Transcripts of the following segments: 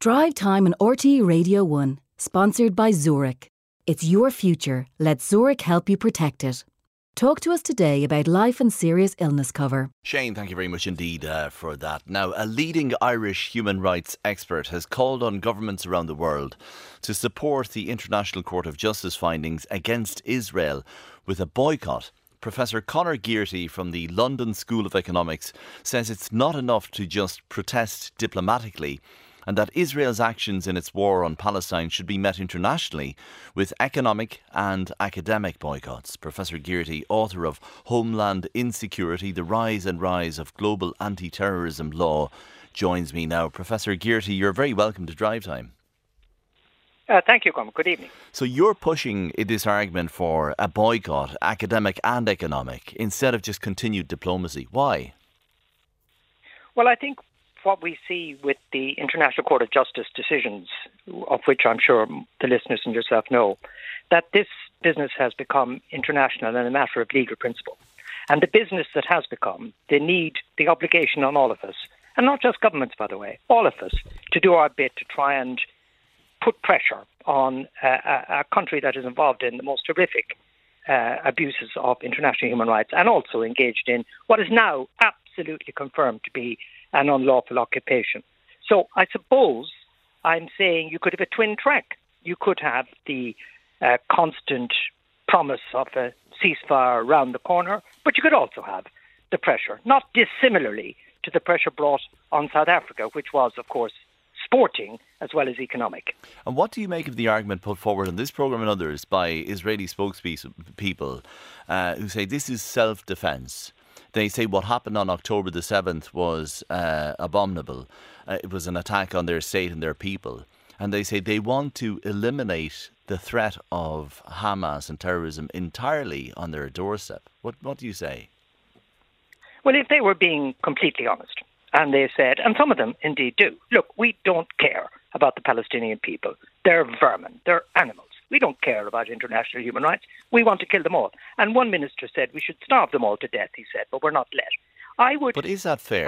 Drive Time on RTE Radio 1, sponsored by Zurich. It's your future. Let Zurich help you protect it. Talk to us today about life and serious illness cover. Shane, thank you very much indeed for that. Now, a leading Irish human rights expert has called on governments around the world to support the International Court of Justice findings against Israel with a boycott. Professor Conor Gearty from the London School of Economics says it's not enough to just protest diplomatically, and that Israel's actions in its war on Palestine should be met internationally with economic and academic boycotts. Professor Gearty, author of Homeland Insecurity, The Rise and Rise of Global Anti-Terrorism Law, joins me now. Professor Gearty, you're very welcome to Drive Time. Thank you, Colm. Good evening. So you're pushing this argument for a boycott, academic and economic, instead of just continued diplomacy. Why? Well, I think what we see with the International Court of Justice decisions, of which I'm sure the listeners and yourself know, that this business has become international and a matter of legal principle. And the business that has become, the need, the obligation on all of us, and not just governments, by the way, all of us, to do our bit to try and put pressure on a country that is involved in the most horrific abuses of international human rights and also engaged in what is now absolutely confirmed to be an unlawful occupation. So I suppose I'm saying you could have a twin track. You could have the constant promise of a ceasefire around the corner, but you could also have the pressure, not dissimilarly to the pressure brought on South Africa, which was, of course, sporting as well as economic. And what do you make of the argument put forward in this programme and others by Israeli spokespeople who say this is self-defence? They say what happened on October the 7th was abominable. It was an attack on their state and their people. And they say they want to eliminate the threat of Hamas and terrorism entirely on their doorstep. What do you say? Well, if they were being completely honest, and they said, and some of them indeed do, look, we don't care about the Palestinian people. They're vermin. They're animals. We don't care about international human rights. We want to kill them all. And one minister said we should starve them all to death, he said, but we're not let. I would But is that fair?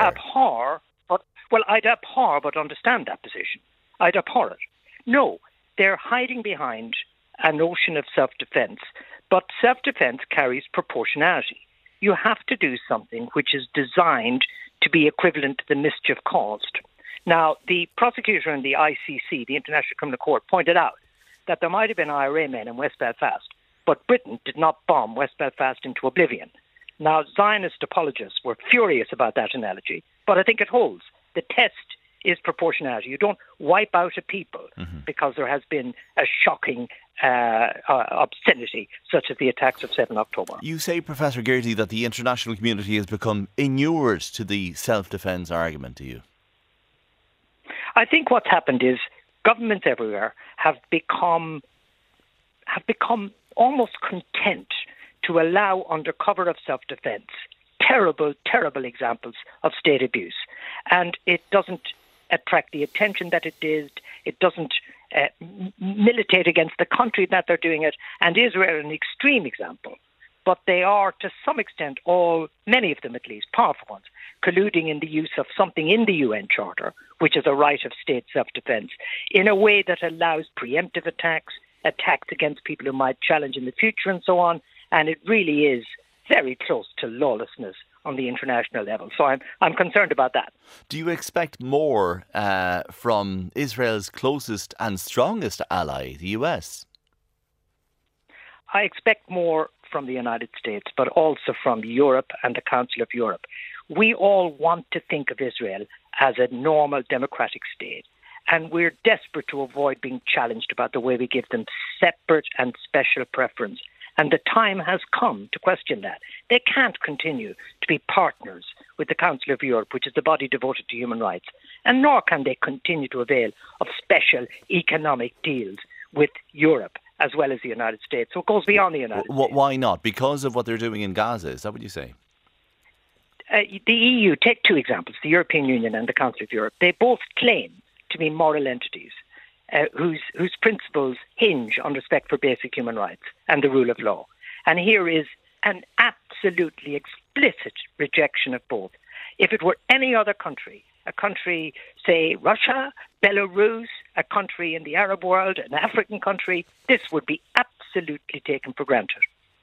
I'd abhor but understand that position. I'd abhor it. No, they're hiding behind a notion of self-defence, but self-defence carries proportionality. You have to do something which is designed to be equivalent to the mischief caused. Now, the prosecutor in the ICC, the International Criminal Court, pointed out that there might have been IRA men in West Belfast, but Britain did not bomb West Belfast into oblivion. Now, Zionist apologists were furious about that analogy, but I think it holds. The test is proportionality. You don't wipe out a people because there has been a shocking obscenity, such as the attacks of 7 October. You say, Professor Gearty, that the international community has become inured to the self-defence argument, do you? I think what's happened is governments everywhere have become almost content to allow, under cover of self-defence, terrible, terrible examples of state abuse. And it doesn't attract the attention that it did. It doesn't militate against the country that they're doing it. And Israel is an extreme example. But they are, to some extent, many of them at least, powerful ones, colluding in the use of something in the UN Charter, which is a right of state self-defence, in a way that allows preemptive attacks against people who might challenge in the future and so on. And it really is very close to lawlessness on the international level. So I'm concerned about that. Do you expect more from Israel's closest and strongest ally, the US? I expect more from the United States, but also from Europe and the Council of Europe. We all want to think of Israel as a normal democratic state, and we're desperate to avoid being challenged about the way we give them separate and special preference. And the time has come to question that. They can't continue to be partners with the Council of Europe, which is the body devoted to human rights, and nor can they continue to avail of special economic deals with Europe as well as the United States. So it goes beyond the United States. Why not? Because of what they're doing in Gaza, is that what you say? The EU, take two examples, the European Union and the Council of Europe. They both claim to be moral entities whose principles hinge on respect for basic human rights and the rule of law. And here is an absolutely explicit rejection of both. If it were any other country, a country, say, Russia, Belarus, a country in the Arab world, an African country, this would be absolutely taken for granted.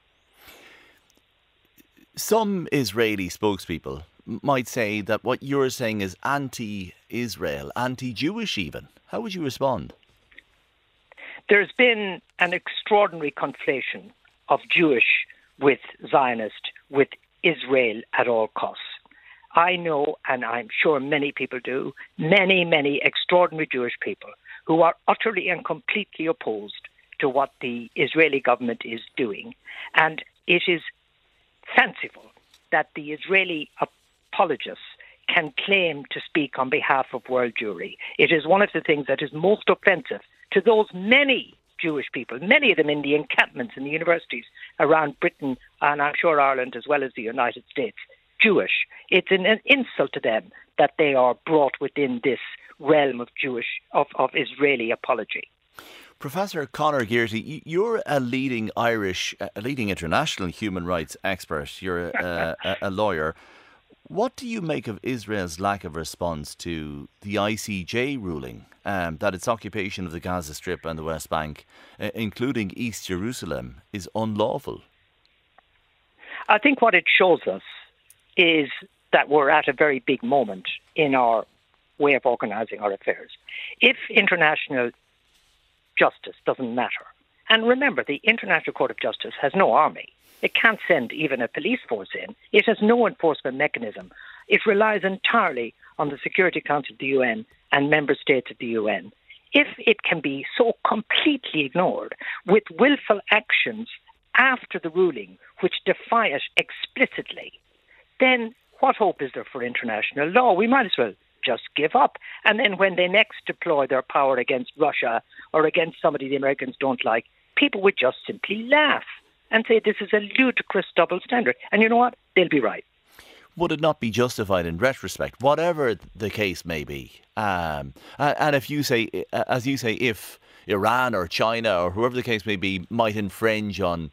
Some Israeli spokespeople might say that what you're saying is anti-Israel, anti-Jewish even. How would you respond? There's been an extraordinary conflation of Jewish with Zionist, with Israel at all costs. I know, and I'm sure many people do, many extraordinary Jewish people who are utterly and completely opposed to what the Israeli government is doing. And it is fanciful that the Israeli apologists can claim to speak on behalf of world Jewry. It is one of the things that is most offensive to those many Jewish people, many of them in the encampments in the universities around Britain and I'm sure Ireland as well as the United States, Jewish. It's an insult to them that they are brought within this realm of Israeli apology. Professor Conor Gearty, you're a leading international human rights expert. You're a lawyer. What do you make of Israel's lack of response to the ICJ ruling that its occupation of the Gaza Strip and the West Bank, including East Jerusalem, is unlawful? I think what it shows us is that we're at a very big moment in our way of organising our affairs. If international justice doesn't matter, and remember, the International Court of Justice has no army. It can't send even a police force in. It has no enforcement mechanism. It relies entirely on the Security Council of the UN and member states of the UN. If it can be so completely ignored with willful actions after the ruling which defy it explicitly, then what hope is there for international law? We might as well just give up. And then when they next deploy their power against Russia or against somebody the Americans don't like, people would just simply laugh and say this is a ludicrous double standard. And you know what? They'll be right. Would it not be justified in retrospect, whatever the case may be? And if you say, as you say, if Iran or China or whoever the case may be might infringe on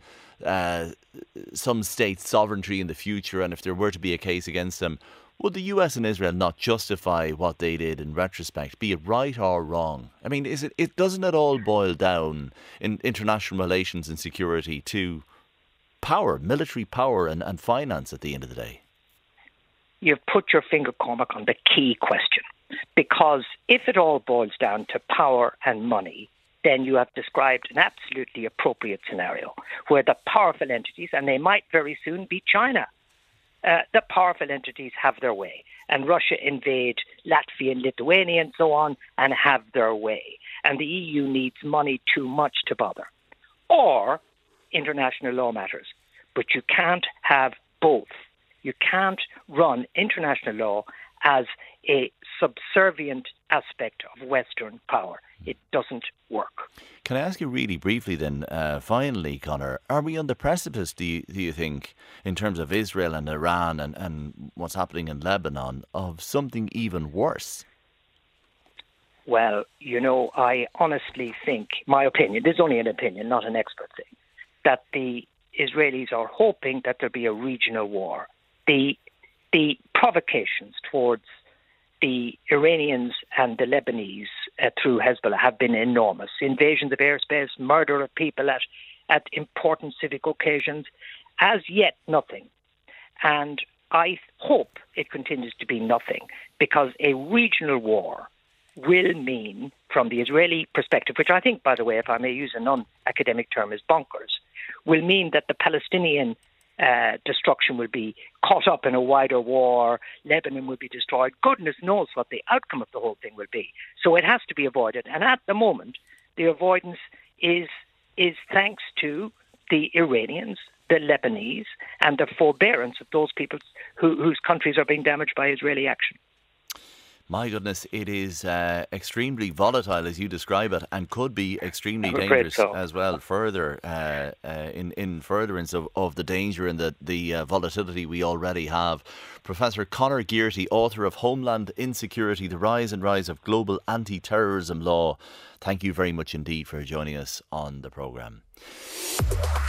some state's sovereignty in the future, and if there were to be a case against them, would the US and Israel not justify what they did in retrospect, be it right or wrong? I mean, doesn't it all boil down in international relations and security to power, military power and finance at the end of the day? You've put your finger, Cormac, on the key question. Because if it all boils down to power and money, then you have described an absolutely appropriate scenario where the powerful entities, and they might very soon be China, the powerful entities have their way. And Russia invade Latvia and Lithuania and so on and have their way. And the EU needs money too much to bother. Or international law matters. But you can't have both. You can't run international law as a subservient aspect of Western power. It doesn't work. Can I ask you really briefly then, finally, Conor, are we on the precipice, do you think, in terms of Israel and Iran and what's happening in Lebanon, of something even worse? Well, you know, I honestly think, my opinion, this is only an opinion, not an expert thing, that the Israelis are hoping that there'll be a regional war. The provocations towards the Iranians and the Lebanese through Hezbollah have been enormous. Invasions of airspace, murder of people at important civic occasions. As yet, nothing. And I hope it continues to be nothing, because a regional war will mean, from the Israeli perspective, which I think, by the way, if I may use a non-academic term, is bonkers, will mean that the Palestinian destruction will be caught up in a wider war. Lebanon will be destroyed. Goodness knows what the outcome of the whole thing will be. So it has to be avoided. And at the moment, the avoidance is thanks to the Iranians, the Lebanese, and the forbearance of those people whose countries are being damaged by Israeli action. My goodness, it is extremely volatile as you describe it, and could be extremely dangerous as well. Further, in furtherance of the danger and the volatility we already have. Professor Conor Gearty, author of Homeland Insecurity: The Rise and Rise of Global Anti-Terrorism Law. Thank you very much indeed for joining us on the programme.